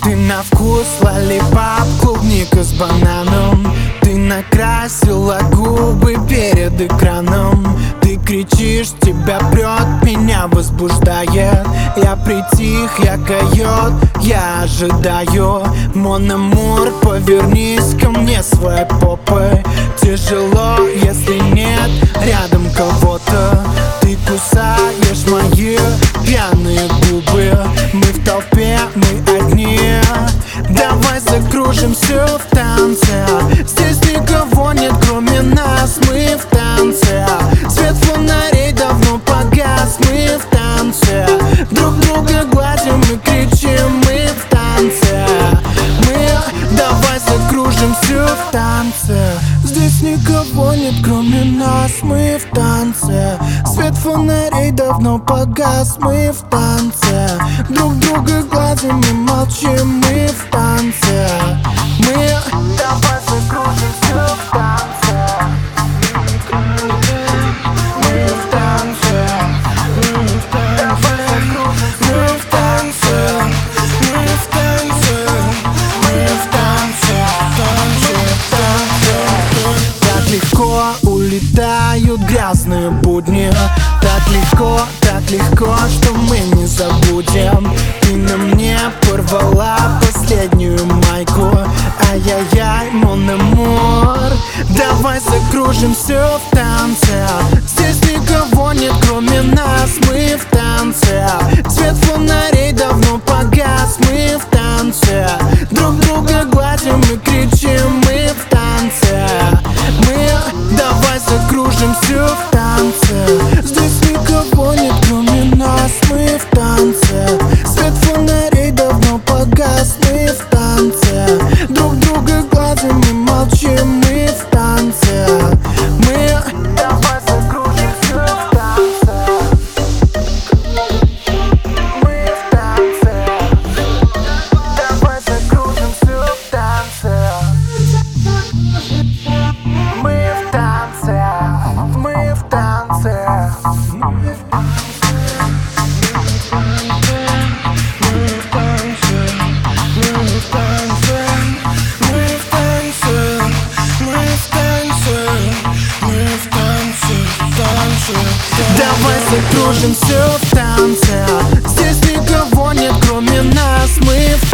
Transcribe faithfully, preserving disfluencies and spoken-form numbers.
Ты на вкус лоллипоп, клубника с бананом. Ты накрасила губы перед экраном. Ты кричишь, тебя прет, меня возбуждает. Я притих, я койот, я ожидаю. Мон амур, повернись ко мне своей попой. Тяжело, если нет рядом кого-то. Ты кусаешь мои пьяные губы. Мы в толпе, мы одни. Давай закружимся в танце. Здесь никого нет, кроме нас. Мы в танце. Свет фонарей давно погас. Мы в танце. Друг друга гладим и кричим. Мы в танце. Мы давай закружимся в танце. Здесь никого нет, кроме нас. Мы в танце. Свет фонарей давно погас. Мы в танце. Друг друга гладим и молчим. Мы в танце. Мы давай закружимся в танце. Мы в танце. Мы в танце. Мы в танце. Мы в танце. Так легко улетают грязные будни. Так легко, так легко, что мы не забудем. Ты на мне порвала последнюю майку. Ай-яй-яй, мон амур. Давай закружимся в танце. Здесь никого нет, кроме нас. Мы в танце. Свет фонарей давно погас. Мы в танце. Друг друга гладим и кричим. Мы в танце. Мы давай закружимся в танце. Здесь никого нет, кроме нас. Мы в танце. Свет фонарей давно погас. Мы в танце. Друг друга гладим и молчим. Мы в танце. Мы давай закружимся в танце. Мы в танце. Давай закружимся в танце. Мы в танце. Мы в танце. Давай закружимся в танце. Здесь никого нет, кроме нас. Мы в